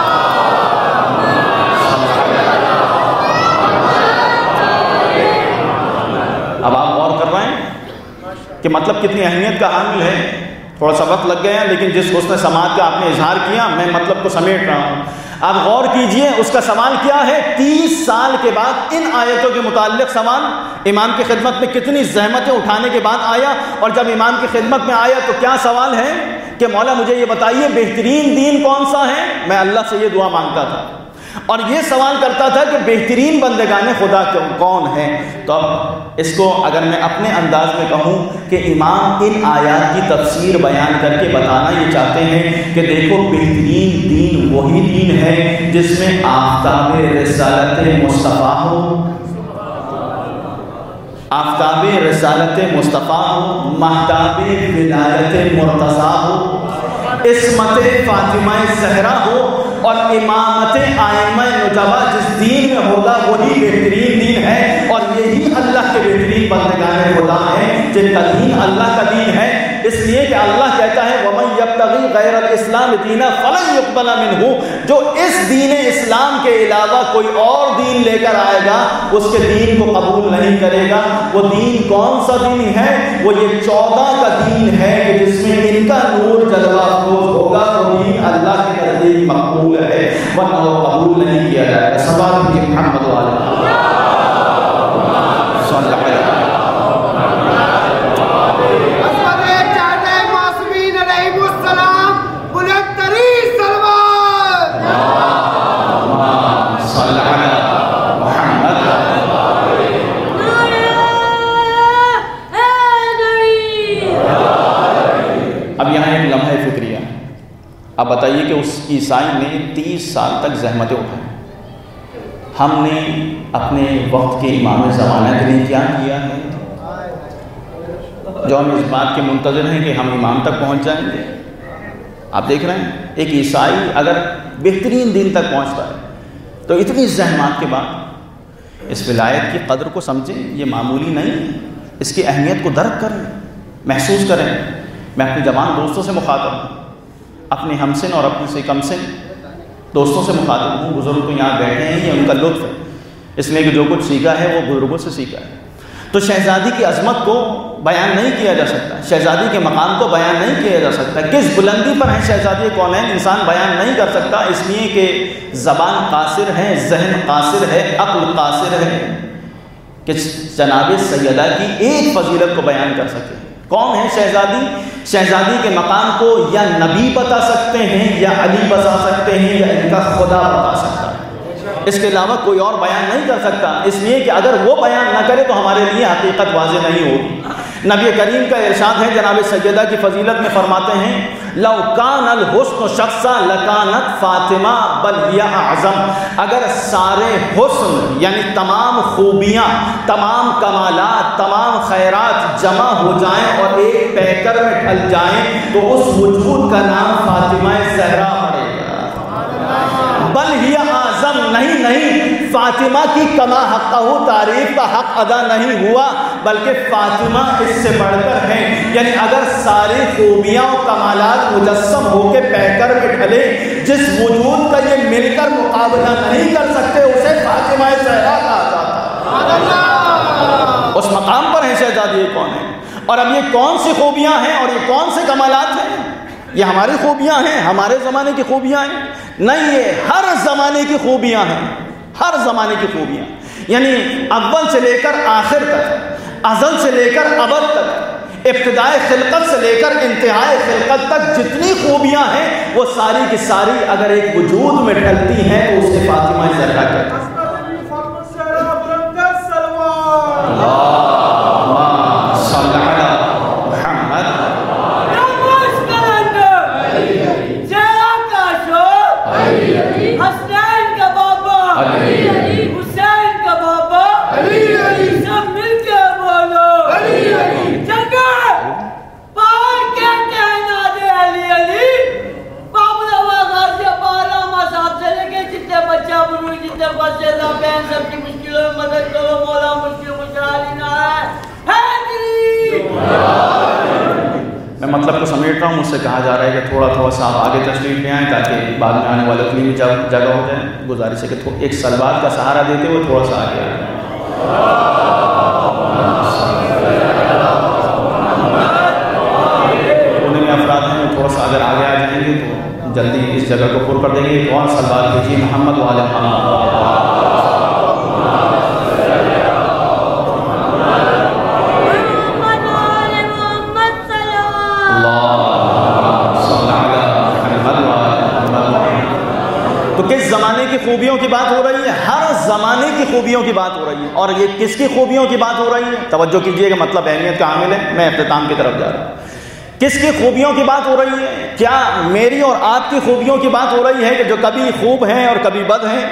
اب آپ غور کر رہے ہیں کہ مطلب کتنی اہمیت کا حامل ہے۔ تھوڑا سا وقت لگ گیا لیکن جس حسن سماعت کا آپ نے اظہار کیا میں مطلب کو سمیٹ رہا ہوں۔ آپ غور کیجئے اس کا سوال کیا ہے؟ 30 سال کے بعد ان آیتوں کے متعلق سوال امام کی خدمت میں کتنی زحمتیں اٹھانے کے بعد آیا، اور جب امام کی خدمت میں آیا تو کیا سوال ہے کہ مولا مجھے یہ بتائیے بہترین دین کون سا ہے؟ میں اللہ سے یہ دعا مانگتا تھا اور یہ سوال کرتا تھا کہ بہترین بندگان خدا کون ہیں۔ تو اب اس کو اگر میں اپنے انداز میں کہوں کہ امام ان آیات کی تفسیر بیان کر کے بتانا یہ چاہتے ہیں کہ دیکھو بہترین دین وہی دین ہے جس میں آفتاب رسالت مصطفیٰ ہو، آفتاب رسالت مصطفیٰ ہو، مہتاب ولایت مرتضیٰ ہو، عصمت فاطمہ زہرا ہو، اور امامت آئمہ نجبہ جس دین میں ہوگا وہی بہترین دین ہے، اور یہی اللہ کے بہترین بندگان خدا ہیں جن کا دین اللہ کا دین ہے۔ اس لیے کہ اللہ کہتا ہے وَمَن يَبْتَغِي غَيْرَ الْإِسْلَامِ دِينًا فَلَن يُقْبَلَ مِنْهُ، جو اس دین اسلام کے علاوہ کوئی اور دین لے کر آئے گا اس کے دین کو قبول نہیں کرے گا۔ وہ دین کون سا دین ہے؟ وہ یہ 14 کا دین ہے کہ جس میں ان کا نور جلوہ افروز ہوگا، وہ دین اللہ کے نزدیک مقبول ہے ورنہ وہ قبول نہیں کیا جائے گا۔ سبحان اللہ محمد علیہ صلی اللہ علیہ اب بتائیے کہ اس عیسائی نے 30 سال تک زحمتیں اٹھائیں، ہم نے اپنے وقت کے امام زمانہ کے لیے کیا کیا ہے جو ہم اس بات کے منتظر ہیں کہ ہم امام تک پہنچ جائیں گے؟ آپ دیکھ رہے ہیں ایک عیسائی اگر بہترین دین تک پہنچتا ہے تو اتنی زحمات کے بعد اس ولایت کی قدر کو سمجھیں، یہ معمولی نہیں ہے، اس کی اہمیت کو درک کریں، محسوس کریں۔ میں اپنے جوان دوستوں سے مخاطب ہوں، اپنے ہمسن اور اپنے سے کم سن دوستوں سے مخاطب ہوں، بزرگ تو یہاں بیٹھے ہیں، یہ ان کا لطف ہے اس لیے کہ جو کچھ سیکھا ہے وہ بزرگوں سے سیکھا ہے۔ تو شہزادی کی عظمت کو بیان نہیں کیا جا سکتا، شہزادی کے مقام کو بیان نہیں کیا جا سکتا، کس بلندی پر ہے شہزادی کونین انسان بیان نہیں کر سکتا، اس لیے کہ زبان قاصر ہے، ذہن قاصر ہے، عقل قاصر ہے کہ جناب سیدہ کی ایک فضیلت کو بیان کر سکے۔ کون ہے شہزادی؟ شہزادی کے مقام کو یا نبی بتا سکتے ہیں، یا علی بتا سکتے ہیں، یا ان کا خدا بتا سکتا ہے، اس کے علاوہ کوئی اور بیان نہیں کر سکتا، اس لیے کہ اگر وہ بیان نہ کرے تو ہمارے لیے حقیقت واضح نہیں ہوگی۔ نبی کریم کا ارشاد ہے جناب سیدہ کی فضیلت میں فرماتے ہیں لو کان الحسن شخصا لکانت فاطمہ بل ہی اعظم، اگر سارے حسن یعنی تمام خوبیاں، تمام کمالات، تمام خیرات جمع ہو جائیں اور ایک پیکر میں ڈھل جائیں تو اس وجود کا نام فاطمہ زہرا پڑے گا۔ بل ہی اعظم، نہیں فاطمہ کی کما حقہ تعریف کا حق ادا نہیں ہوا، بلکہ فاطمہ اس سے بڑھ کر ہے۔ یعنی اگر ساری خوبیاں و کمالات مجسم ہو کے پیکر میں ڈھلے، جس وجود کا یہ مل کر مقابلہ نہیں کر سکتے اسے فاطمہ زہرا کہا جاتا ہے۔ اس مقام پر ہے شہزادی یہ کون ہے، اور اب یہ کون سی خوبیاں ہیں اور یہ کون سے کمالات ہیں؟ یہ ہماری خوبیاں ہیں، ہمارے زمانے کی خوبیاں ہیں؟ نہیں، یہ ہر زمانے کی خوبیاں ہیں، ہر زمانے کی خوبیاں، یعنی اول سے لے کر آخر تک، ازل سے لے کر ابد تک، ابتدائے خلقت سے لے کر انتہائی خلقت تک جتنی خوبیاں ہیں وہ ساری کی ساری اگر ایک وجود میں ڈھلتی ہیں تو اسے فاطمہ زہرا کہتے ہیں۔ میں مطلب کو سمیٹ رہا ہوں، مجھ سے کہا جا رہا ہے کہ تھوڑا سا آپ آگے تشریف لے آئیں تاکہ بعد میں آنے والوں کے لیے بھی جگہ ہو جائے۔ گزارش ہے کہ ایک سلوات کا سہارا دیتے ہوئے تھوڑا سا آگے آئیں۔ کونے میں افراد ہیں، تھوڑا سا اگر آگے آ جائیں گے تو جلدی اس جگہ کو پر کر دیں گے۔ کون سلوات کیجیے محمد وعلی محمد۔ تو کس زمانے کی خوبیوں کی بات ہو رہی ہے؟ ہر زمانے کی خوبیوں کی بات ہو رہی ہے۔ اور یہ کس کی خوبیوں کی بات ہو رہی ہے؟ توجہ کیجئے کہ مطلب اہمیت کا حامل ہے۔ میں اختتام کی طرف جا رہا ہوں۔ کس کی خوبیوں کی بات ہو رہی ہے؟ کیا میری اور آپ کی خوبیوں کی بات ہو رہی ہے کہ جو کبھی خوب ہیں اور کبھی بد ہیں؟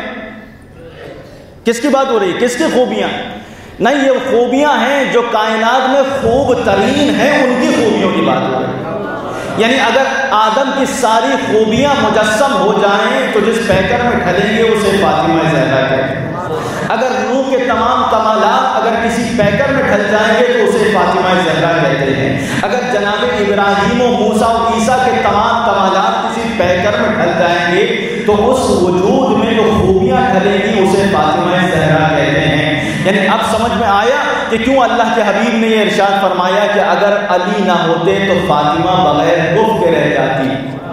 کس کی بات ہو رہی ہے؟ کس کی خوبیاں؟ نہیں، یہ خوبیاں ہیں جو کائنات میں خوب ترین ہیں، ان کی خوبیوں کی بات ہو رہی ہے۔ یعنی اگر آدم کی ساری خوبیاں مجسم ہو جائیں تو جس پیکر میں ڈھلیں گے اسے فاطمہ زہرا کہتے ہیں۔ اگر نوح کے تمام کمالات اگر کسی پیکر میں ڈھل جائیں گے تو اسے فاطمہ زہرا کہتے ہیں۔ اگر جناب ابراہیم و موسیٰ و عیسیٰ کے تمام کمالات کسی پیکر میں ڈھل جائیں گے تو اس وجود میں جو خوبیاں ڈھلیں گی اسے فاطمہ زہرا کہتے ہیں۔ یعنی اب سمجھ میں آیا کہ کیوں اللہ کے حبیب نے یہ ارشاد فرمایا کہ اگر علی نہ ہوتے تو فاطمہ بغیر کف کے رہ جاتی۔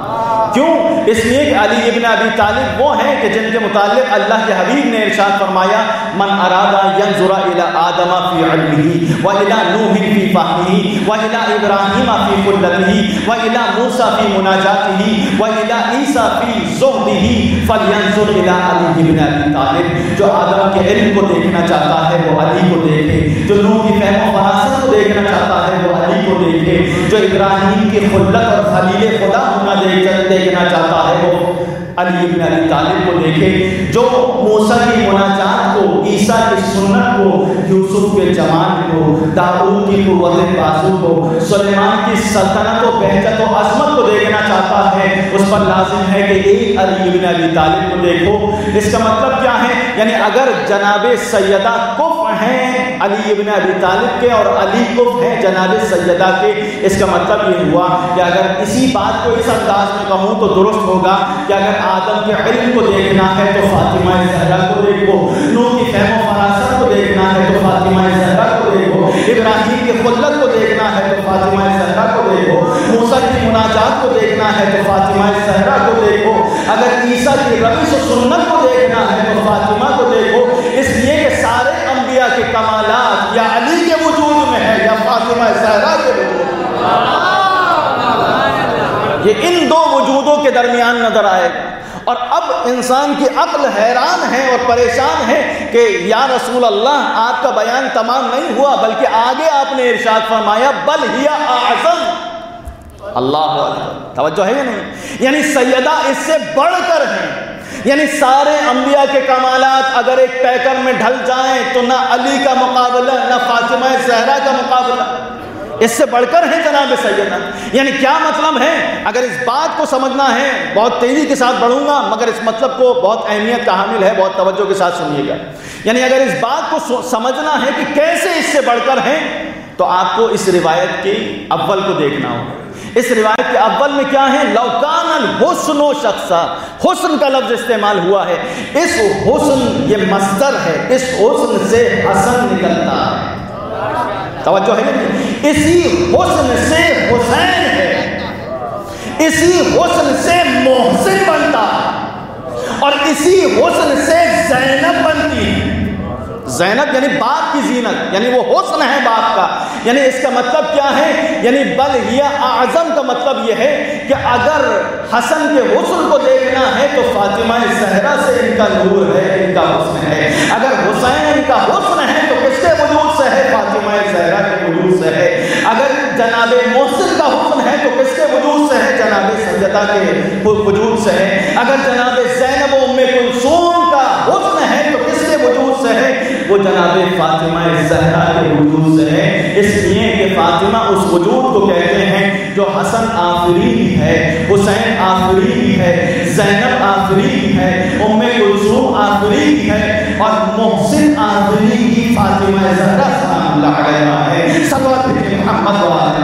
کیوں؟ اس لیے کہ علی ابن ابی طالب وہ ہیں کہ جن کے متعلق اللہ کے حبیب نے ارشاد فرمایا من ارادہ ینظر الی آدم فی علمہ والی نوح فی فہمہ والی ابراہیم فی خلتہ والی موسیٰ فی مناجاتہ والی عیسیٰ فی زہدہ فلینظر الی علی ابن ابی طالب۔ جو آدم کے علم کو دیکھنا چاہتا ہے وہ علی کو دیکھے، جو نوح کی فہم و فراست کو دیکھنا چاہتا ہے وہ علی کو دیکھے، جو ابراہیم کی خلت اور خلیل خدا ہونا دیکھنا چاہتا ہے وہ علی ابن ابی طالب کو دیکھے، جو موسیٰ کی مناجات کو، عیسیٰ کی سنت کو، یوسف کے جمال کو، داؤد کی قوت بازو کو، سلیمان کی سلطنت و بہجت و عظمت کو دیکھنا چاہتا ہے، اس پر لازم ہے کہ ایک علی ابن ابی طالب کو دیکھو۔ اس کا مطلب کیا ہے؟ یعنی اگر جناب سیدہ کف ہیں علی ابن ابی طالب کے اور علی کف ہیں جناب سیدہ کے، اس کا مطلب یہ ہوا کہ اگر اسی بات کو اس انداز میں کہوں تو درست ہوگا کہ اگر آدم کے علم کو دیکھنا ہے تو فاطمہ زہرا کو دیکھو، نوح کی فہم و فراست کو دیکھنا ہے تو فاطمہ زہرا کو دیکھو، ابراہیم کی خلت کو دیکھنا ہے تو فاطمہ زہرا کو دیکھو، موسیٰ کی مناجات کو دیکھنا ہے تو فاطمہ زہرا کو دیکھو، اگر عیسیٰ کی روش و سنت کو دیکھنا ہے تو فاطمہ کو دیکھو۔ اس لیے کہ سارے انبیاء کے کمالات یا علی کے وجود میں ہے یا فاطمہ فاطمہ زہرا کے وجود، یہ ان دو وجودوں کے درمیان نظر آئے گا۔ اور اب انسان کی عقل حیران ہے اور پریشان ہے کہ یا رسول اللہ آپ کا بیان تمام نہیں ہوا، بلکہ آگے آپ نے ارشاد فرمایا بل ہی اعظم۔ اللہ اکبر، توجہ ہے یا نہیں؟ یعنی سیدہ اس سے بڑھ کر ہیں، یعنی سارے انبیاء کے کمالات اگر ایک پیکر میں ڈھل جائیں تو نہ علی کا مقابلہ نہ فاطمہ زہرا کا مقابلہ، اس سے بڑھ کر ہے جناب سیدہ۔ یعنی کیا مطلب ہے؟ اگر اس بات کو سمجھنا ہے، بہت تیزی کے ساتھ بڑھوں گا مگر اس مطلب کو بہت اہمیت کا حامل ہے، بہت توجہ کے ساتھ سنیے گا۔ یعنی اگر اس بات کو سمجھنا ہے کہ کیسے اس سے بڑھ کر ہیں تو آپ کو اس روایت کے اول کو دیکھنا ہوگا۔ اس روایت کے اول میں کیا ہے؟ لو کان الحسن شخصا، حسن کا لفظ استعمال ہوا ہے۔ اس حسن یہ مصدر ہے، اس حسن سے حسن نکلتا ہے، توجہ ہے کہ اسی حسن سے حسین ہے، اسی حسن سے محسن بنتا ہے، اور اسی حسن سے زینب بنتی ہے۔ زینب یعنی باپ کی زینت، یعنی وہ حسن ہے باپ کا۔ یعنی اس کا مطلب کیا ہے؟ یعنی بل ہی اعظم کا مطلب یہ ہے کہ اگر حسن کے حسن کو دیکھنا ہے تو فاطمہ زہرا سے ان کا نور ہے، ان کا حسن ہے۔ اگر حسین کا حسن ہے تو کس کے وجود سے ہے؟ فاطمہ زہرا کے وجود سے ہے۔ اگر جناب محسن کا حسن ہے تو کس کے وجود سے ہے؟ جناب سیدہ کے وجود سے ہے۔ اگر جناب زینب و ام کلثوم کا حسن ہے تو کس کے وجود سے ہے؟ وہ جناب فاطمہ زہرا کے وجود سے ہے۔ اس لیے کہ فاطمہ اس وجود کو کہتے ہیں جو حسن آفری بھی ہے، حسین آفری بھی ہے، زینب آفری بھی ہے، ام کلثوم آفری بھی ہے، اور محسن آفری بھی فاطمہ زہرا سلام اللہ علیہا ہے۔ صلوات محمد و آلہ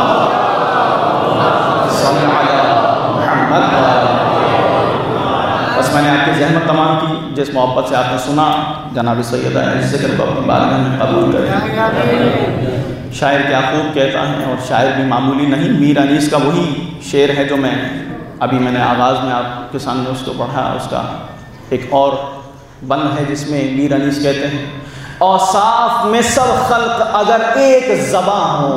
صلی محمد و آلہ۔ بس میں نے آپ کی زحمت تمام کی، جس محبت سے آپ نے سنا جناب سیدہ اس ذکر کو اپنی بارگاہ میں قبول کریں۔ شاعر کیا خوب کہتا ہے، اور شاعر بھی معمولی نہیں، میر انیس کا وہی شعر ہے جو میں نے آغاز میں آپ کے سامنے اس کو پڑھا۔ اس کا ایک اور بند ہے جس میں میر انیس کہتے ہیں اوصاف میں سب خلق اگر ایک زباں ہو،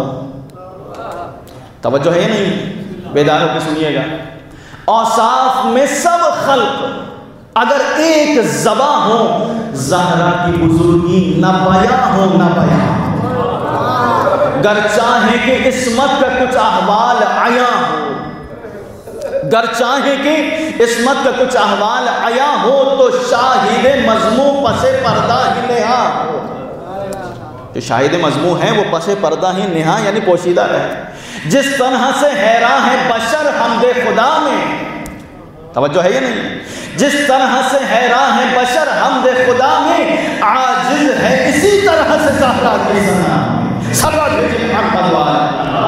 توجہ ہے نہیں؟ بیدار ہو کے سنیے گا۔ اوصاف میں سب خلق اگر ایک زباں ہو، زہرا کی بزرگی نہ بیاں ہو نہ بیاں ہو، گر چاہے کہ عصمت کا کچھ احوال عیاں ہو، گر چاہے کہ عصمت کا کچھ احوال عیاں ہو تو شاہد مضموں پس پردہ ہی نہا ہو۔ جو شاہد مضموں ہے وہ پس پردہ ہی نہا یعنی پوشیدہ رہے۔ جس طرح سے حیران ہے بشر حمد خدا میں، توجہ ہے یا نہیں؟ جس طرح سے حیران ہے بشر حمد خدا میں، عاجز ہے اسی طرح سے زہرا کی ثنا میں۔ صلوات محمد و آلہ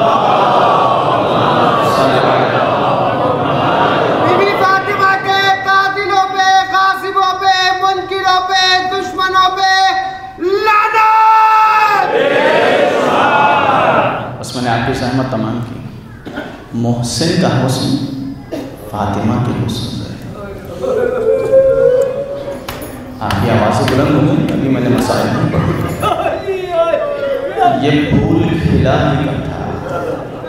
بی بی فاطمہ کے قاتلوں پہ، غاصبوں پہ، منکروں پہ، دشمنوں پہ لعنت۔ بس میں نے آپ کی زحمت تمام کی۔ محسن کا حسن فاطمہ کے حسن سے، آپ کی آوازیں بلند ہو گئی، ابھی میں نے مسائل نہیں پڑھا۔ یہ پھول کھلا ہی کا تھا،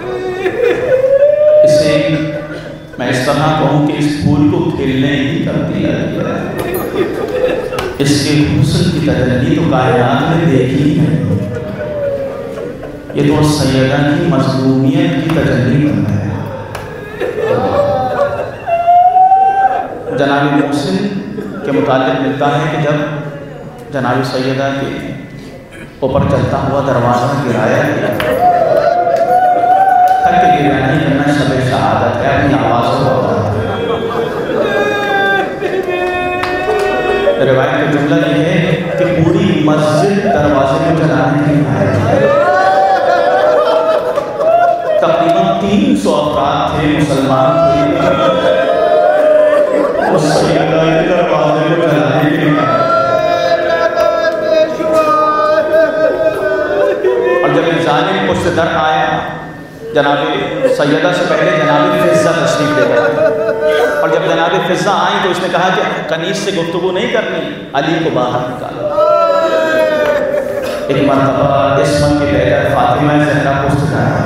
اسے میں اس طرح کہوں کہ اس پھول کو کھلنے ہی کر دیا گیا، اس کے حسن کی تجلی تو کائنات میں دیکھی ہے، یہ تو سیدہ کی مظلومیت کی تجلی بن ہے۔ جناب محسن کے متعلق ملتا ہے کہ جب جناب سیدہ کے اوپر چلتا ہوا دروازہ گرایا گیا، تھک کے گرا نہیں کرنا شب شہادت ہے، اپنی آوازوں کو روایت کا جملہ یہ ہے کہ پوری مسجد دروازے کو چلانے کے لیے آئے، تقریباً 300 افراد تھے مسلمان تھے، اس سیدہ کے دروازے کو چلانے کے لیے آئے، اور جب ایک ظالم اس سے در آیا، جناب سیدہ سے پہلے جناب فضہ تشریف لے گئے، اور جب جناب فضہ آئیں تو اس نے کہا کہ کنیز سے گفتگو نہیں کرنی، علی کو باہر نکالا۔ ایک مرتبہ اسم کی بیٹا فاطمہ زہرا پشت جانا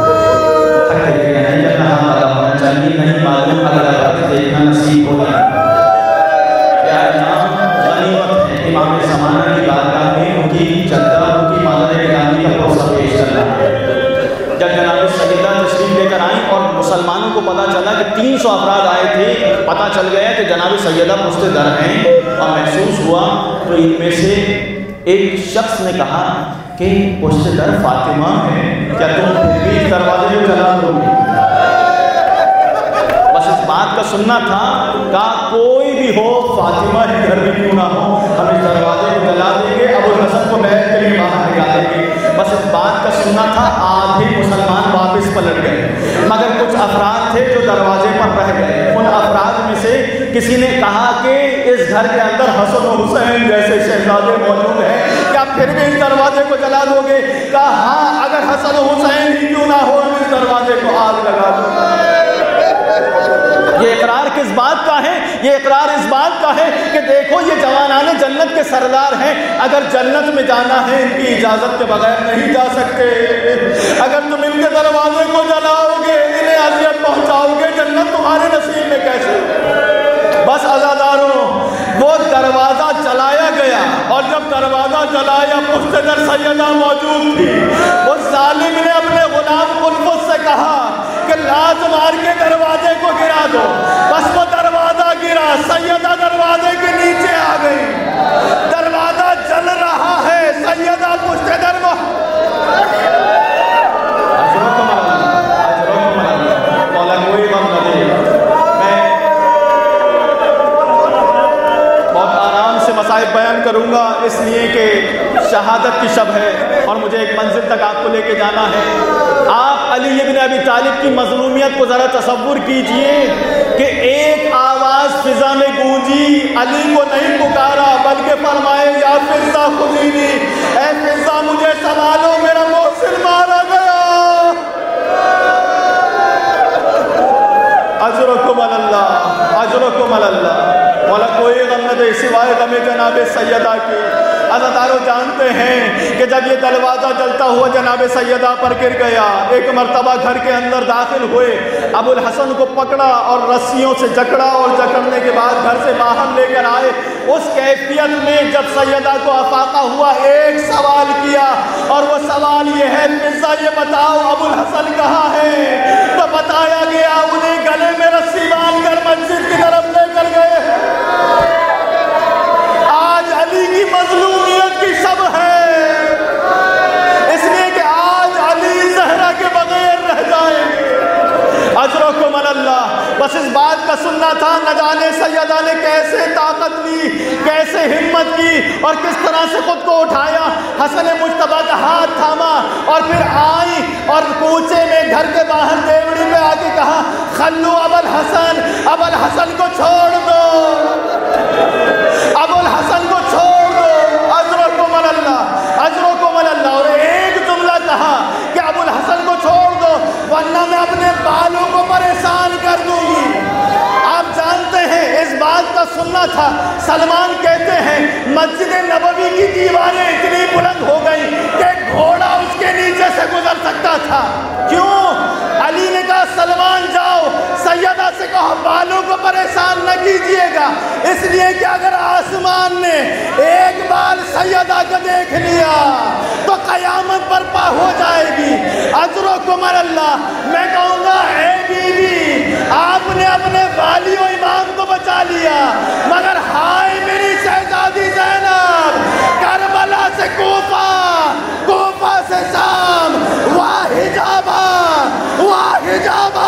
نہیں کرنا ہمارا ہونا چاہیے، نہیں معلوم اگر وقت دیکھنا نصیب ہو گیا کیا نام غنیمت ہے امام زمانہ کی بارگاہ میں ان کی چندہ ان کی مادر گرامی کا پروسہ پیش کر رہا ہے۔ جب جناب سیدہ تشریف لے کر آئیں اور مسلمانوں کو پتہ چلا کہ 300 افراد آئے تھے، پتہ چل گیا کہ جناب سیدہ پشت در ہیں اور محسوس ہوا، تو ان میں سے ایک شخص نے کہا کہ پشت در فاطمہ ہے، کیا تم پھر بھی اس دروازے کو جلا دو گے؟ بس اس بات کا سننا تھا، کہا کوئی بھی ہو فاطمہ ہی گھر میں کیوں نہ ہو، ہم اس دروازے کو جلا دیں گے، ابو الحسن کو بیعت کے لیے باہر نکالیں گے۔ بس اس بات کا سننا تھا، آدھے مسلمان واپس پلٹ گئے، مگر کچھ افراد تھے جو دروازے پر رہ گئے۔ ان افراد میں سے کسی نے کہا کہ اس گھر کے اندر حسن و حسین جیسے شہزادے موجود ہیں، کیا پھر بھی اس دروازے کو جلا دو گے؟ کہا ہاں، اگر حسن و حسین ہی کیوں نہ ہو، اس دروازے کو آگ لگا دو۔ یہ اقرار کس بات کا ہے؟ یہ اقرار اس بات کا ہے کہ دیکھو یہ جوانان جنت کے سردار ہیں، اگر جنت میں جانا ہے ان کی اجازت کے بغیر نہیں جا سکتے۔ اگر تم ان کے دروازے کو جلاؤ گے، انہیں اذیت پہنچاؤ گے، جنت تمہارے نصیب میں کیسے؟ بس عزاداروں، وہ دروازہ جلایا گیا، اور جب دروازہ جلایا پشت در سیدہ موجود تھی۔ اس ظالم نے اپنے غلام قنفذ سے کہا کہ لاز مار کے دروازے کو گرا دو۔ بس وہ دروازہ گرا، سیدہ دروازے کے نیچے آ گئی، دروازہ جل رہا ہے، سیدہ پشت در مولا کوئی غم نہ دے۔ میں بہت آرام سے مصائب بیان کروں گا، اس لیے کہ شہادت کی شب ہے اور مجھے ایک منزل تک آپ کو لے کے جانا ہے۔ آپ علی ابن ابی طالب کی مظلومیت کو ذرا تصور کیجئے کہ ایک آواز فضا میں گونجی، علی کو نہیں پکارا بلکہ فرمائے یا فضا خذینی، اے فضا مجھے سنبھالو، میرا محسن مارا گیا۔ اجرکم اللہ، اجرکم اللہ۔ مولا کوئی غم نہ دے سوائے غم جناب سیدہ کی۔ عزادارو جانتے ہیں کہ جب یہ دروازہ جلتا ہوا جناب سیدہ پر گر گیا، ایک مرتبہ گھر کے اندر داخل ہوئے، ابو الحسن کو پکڑا اور رسیوں سے جکڑا، اور جکڑنے کے بعد گھر سے باہر لے کر آئے۔ اس کیفیت میں جب سیدہ کو افاقہ ہوا، ایک سوال کیا، اور وہ سوال یہ ہے، فضا یہ بتاؤ ابو الحسن کہاں ہے؟ تو بتایا گیا انہیں گلے میں رسی باندھ کر مسجد کی طرف لے کر گئے۔ آج علی کی مظلومیت کی شب ہے، اس لیے کہ آج علی زہرا کے بغیر رہ جائیں گے۔ اجرکم اللہ۔ بس اس بات کا سننا تھا، نہ جانے سیدہ نے کیسے طاقت لی، کیسے ہمت کی، اور کس طرح سے خود کو اٹھایا، حسن مجتبیٰ کا ہاتھ تھاما، اور پھر آئی اور کوچے میں گھر کے باہر دیوڑی پہ آ کے کہا خلو ابو الحسن، ابو الحسن کو چھوڑ دو، ابو الحسن کو چھوڑ دو۔ اجرکم اللہ، اجرکم اللہ۔ اور ایک جملہ کہا کہ ابو الحسن کو چھوڑ دو ورنہ میں اپنے بالوں کو پریشان کر دوں گی۔ آپ جانتے ہیں اس بات کا سننا تھا، سلمان کہتے ہیں مسجد نبوی کی دیواریں اتنی بلند ہو گئی کہ گھوڑا اس کے نیچے سے گزر سکتا تھا۔ کیوں؟ علی نے کہا سلمان جاؤ، سیدہ سے کہو بالوں کو پریشان نہ کیجئے گا، اس لیے کہ اگر آسمان نے ایک بار سیدہ کو دیکھ لیا تو قیامت برپا ہو جائے گی۔ اجرکم اللہ۔ میں کہوں گا اے بی بی، آپ نے اپنے والی و امام کو بچا لیا، مگر ہائے میری شہزادی زینب، کربلا سے کوفہ، کوفہ سے شام، واہ حجابہ، واہ حجابہ۔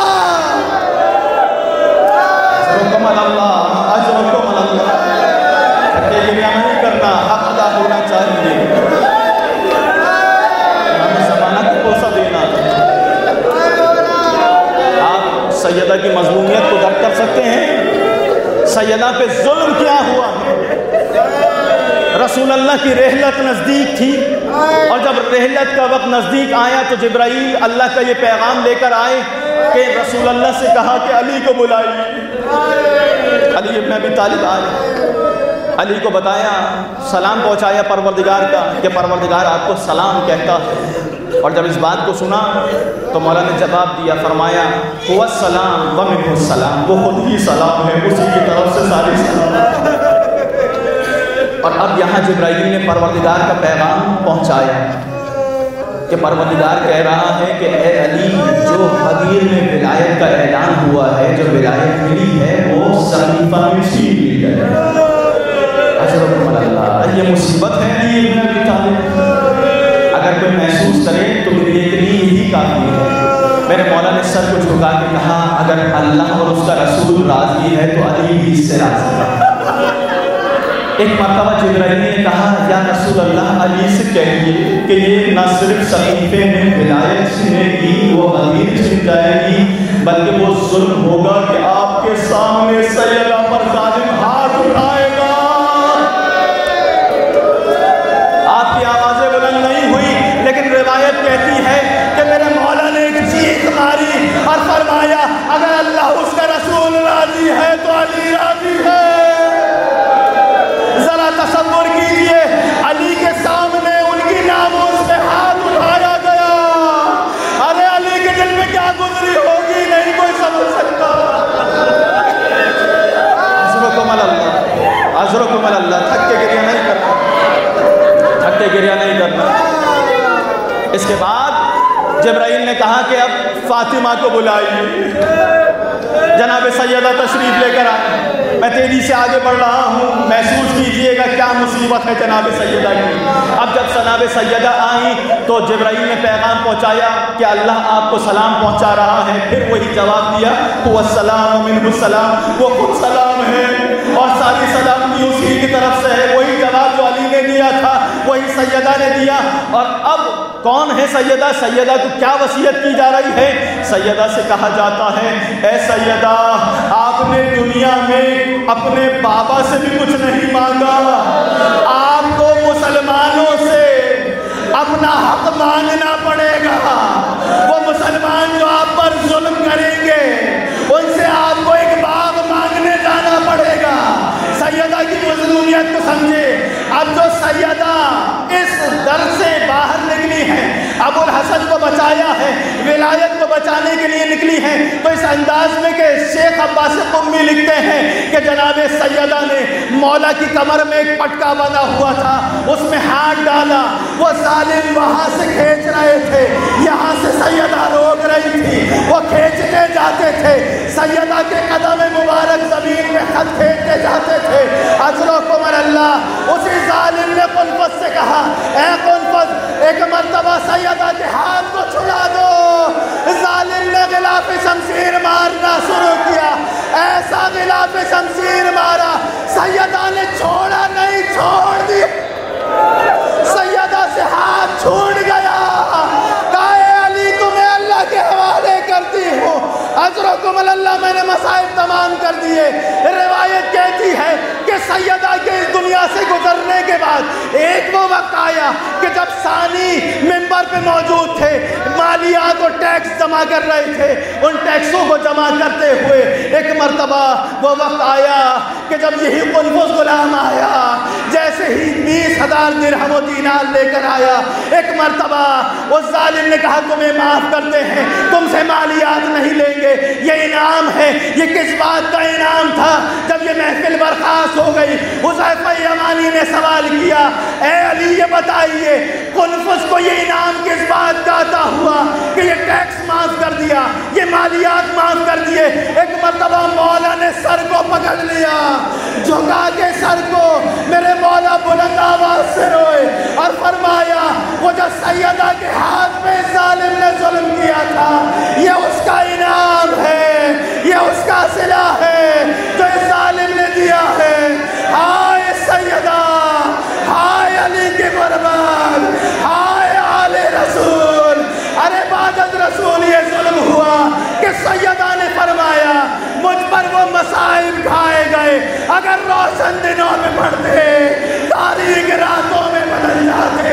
اجرکم اللہ، اجرکم اللہ۔ یہ نہیں کرنا، حق ادا ہونا چاہیے، ہمیں زمانہ کو کوسہ دینا۔ آپ سیدہ کی مظلومیت کو درک کر سکتے ہیں، سیدہ پہ ظلم کیا ہوا ہے۔ رسول اللہ کی رحلت نزدیک تھی، اور جب رحلت کا وقت نزدیک آیا تو جبرائیل اللہ کا یہ پیغام لے کر آئے کہ رسول اللہ سے کہا کہ علی کو بلائیے۔ علی ابن ابی طالب آئے، علی کو بتایا، سلام پہنچایا پروردگار کا کہ پروردگار آپ کو سلام کہتا ہے، اور جب اس بات کو سنا تو مولا نے جواب دیا، فرمایا هو السلام ومنه السلام، وہ خود ہی سلام ہے، اسی کی طرف سے ساری سلام ہے۔ اور اب یہاں جبرائیل نے پروردگار کا پیغام پہنچایا کہ پروردگار کہہ رہا ہے کہ اے علی، جو حدیر میں ولایت کا اعلان ہوا ہے، جو ولایت ملی ہے، وہ صحیفہ میں چھین لی جائے۔ اجرکم اللہ، یہ مصیبت ہے علی ابن ابی طالب۔ اگر کوئی محسوس کرے تو میرے لیے یہی کافی ہے۔ میرے مولا نے سر کو جھکا کے کہا، اگر اللہ اور اس کا رسول راضی ہے تو علی بھی اس سے راضی ہے۔ ایک مرتبہ جبرائیل نے کہا، یا رسول اللہ، علی سے کہیے کہ یہ نہ صرف صحیفے میں ولایت چھنے گی، وہ حدیر چھن جائے گی، بلکہ وہ ظلم ہوگا کہ آپ کے سامنے سیدہ پر ظالم ہاتھ اٹھائے گا۔ آپ کی آوازیں بلند نہیں ہوئی، لیکن روایت کہتی ہے کہ میرے مولا نے ایک چیخ ماری اور فرمایا، اگر اللہ اس کا رسول راضی ہے تو علی راضی ہے۔ ذرا تصور کیجئے، علی کے سامنے ان کی ناموس پہ ہاتھ اٹھایا گیا۔ ارے علی کے دل میں کیا گزری ہوگی، نہیں کوئی سمجھ سکتا۔ عذرکم اللہ، عذرکم اللہ، تھک کے گریہ نہیں کرنا، تھک کے گریہ نہیں کرنا۔ اس کے بعد جبرائیل نے کہا کہ اب فاطمہ کو بلائیے، جناب سیدہ تشریف لے کر آئیں۔ میں تیزی سے آگے بڑھ رہا ہوں، محسوس کیجئے گا کیا مصیبت ہے جناب سیدہ کی۔ اب جب جناب سیدہ آئیں تو جبرائیل نے پیغام پہنچایا کہ اللہ آپ کو سلام پہنچا رہا ہے۔ پھر وہی جواب دیا، هو السلام ومنه السلام، وہ خود سلام ہے اور ساری سلامتی اسی کی طرف سے ہے۔ وہی جواب جو علی نے دیا تھا وہی سیدہ نے دیا۔ اور اب کون ہے سیدہ؟ سیدہ کو کیا وصیت کی جا رہی ہے؟ سیدہ سے کہا جاتا ہے، اے سیدہ، آپ نے دنیا میں اپنے بابا سے بھی کچھ نہیں مانگا، آپ کو مسلمانوں سے اپنا حق مانگنا پڑے گا۔ وہ مسلمان جو آپ پر ظلم کریں گے ان سے آپ کو ایک باغ مانگنے جانا پڑے گا۔ سیدہ کی مظلومیت کو سمجھے۔ اب جو سیدہ اس در سے باہر نکلی ہے، ابو الحسن کو بچایا ہے، ولایت کو بچانے کے لیے نکلی ہے، تو اس انداز میں کہ شیخ عباس قمی لکھتے ہیں کہ جناب سیدہ نے مولا کی کمر میں ایک پٹکا بنا ہوا تھا، اس میں ہاتھ ڈالا، وہ ظالم وہاں سے کھینچ رہے تھے، یہاں سے سیدہ روک رہی تھی، وہ کھینچتے جاتے تھے، سیدہ کے قدم مبارک زمین میں خط کھینچتے جاتے تھے۔ اجرکم اللہ، اسی ظالم نے قنفذ سے کہا، اے قنفذ، ایک مرتبہ سیدہ کے ہاتھ کو چھڑا دو۔ ظالم نے غلاف شمشیر مارنا شروع کیا، ایسا غلاف شمشیر مارا، سیدہ نے چھوڑا نہیں، چھوڑ دیا، سیدہ سے ہاتھ چھوٹ گیا۔ کہا، اے علی، تمہیں اللہ کے حوالے کرتی ہوں۔ اجرکم اللہ، میں نے مسائل تمام کر دیے۔ روایت کہتی ہے کہ سیدہ کے اس دنیا سے گزرنے کے بعد ایک وہ وقت آیا کہ جب ثانی ممبر پہ موجود تھے، مالیات اور ٹیکس جمع کر رہے تھے، ان ٹیکسوں کو جمع کرتے ہوئے ایک مرتبہ وہ وقت آیا کہ جب یہی قنفذ غلام آیا، جیسے ہی 20,000 درہم و دینار لے کر آیا، ایک مرتبہ اس ظالم نے کہا، تمہیں معاف کرتے ہیں، تم سے مالیات نہیں لیں گے، یہ انعام ہے۔ یہ کس بات کا انعام تھا؟ جب یہ محفل برخاست ہو گئی، حذیفہ یمانی نے سوال کیا، اے علی، یہ بتائیے قنفذ کو یہ انعام کس بات کا عطا ہوا کہ یہ ٹیکس معاف کر دیا، یہ مالیات معاف کر دیے؟ ایک مرتبہ مولا نے سر کو پکڑ لیا، جھکا کے سر کو، میرے مولا بلند آواز سے روئے اور فرمایا، وہ جو سیدہ کے ہاتھ پہ ظالم نے ظلم کیا تھا، یہ اس کا انعام ہے، یہ اس کا صلہ ہے جو اس ظالم نے دیا ہے۔ ہائے سیدہ، ہائے علی کی قربان، ہائے آل رسول۔ ارے بعد رسول یہ ظلم ہوا کہ سیدہ نے فرمایا، مجھ پر وہ مصائب کھائے گئے، اگر روشن دنوں میں پڑھتے، تاریک راتوں میں بدل جاتے۔